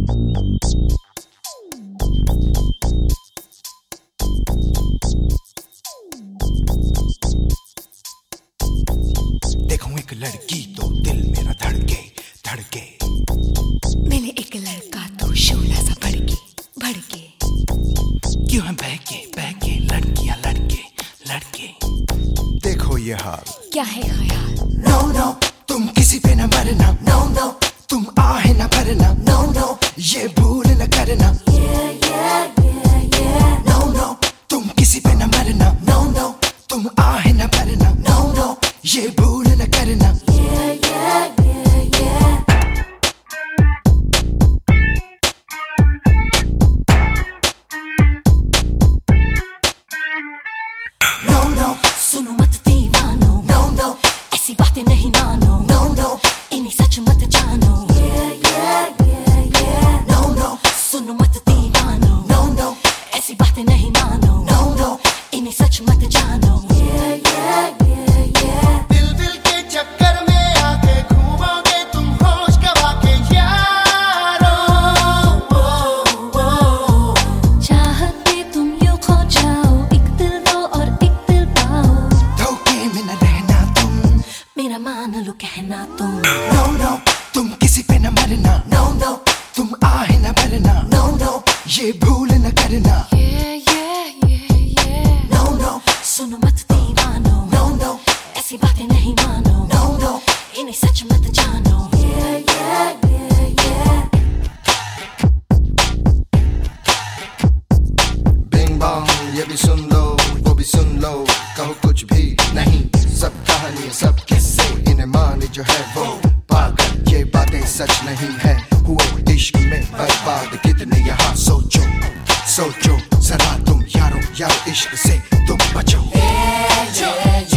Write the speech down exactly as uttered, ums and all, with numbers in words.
देखूं एक लड़की तो दिल मेरा धड़के धड़के, मैंने एक लड़का तो शोला सा भड़के भड़के। क्यों है बहके बहके लड़कियां लड़के लड़के। देखो ये हाल क्या है ख्याल? नो नो तुम किसी पे न मरना, नो नो तुम आहे न भरना, नो नो ये भूल न करना, नो नो तुम किसी पे न मरना, नो नो तुम आहे न भरना, नो नो ये भूल न करना। नो नो सुनो मत दीवानो, नो नो ऐसी बातें नहीं मानो, नो नो इन्हें सच मत जानो। नो नो सुनो मत दीवानो, नो नो ऐसी बातें नहीं मानो, नो नो इन्हें सच मत जानो। दिल दिल के चक्कर में आके घूमोगे तुम होश गवा के यारो। चाहत में तुम यूं खो जाओ, एक दिल दो और एक दिल पाओ। धोखे में न रहना तुम, मेरा मान लो कहना तुम। नो नो तुम किसी पे न मरना, नो नो तुम आहे न भरना, नो नो ये भूल न करना, Yeah, yeah, yeah, yeah. No no सुनो मत दीवानो, नो नो ऐसी बातें नहीं मानो, नो नो इन्हें सच मत जानो। बिंग बॉन्ग ये भी सुन लो वो भी सुन लो, कहो कुछ भी नहीं, सब कहानी सब किस्से, इन्हें माने जो है वो पागल, ये बातें सच नहीं है, हुए इश्क में बर्बाद कितने यहाँ। सोचो सोचो जरा तुम यारो यारो इश्क से तुम बचो।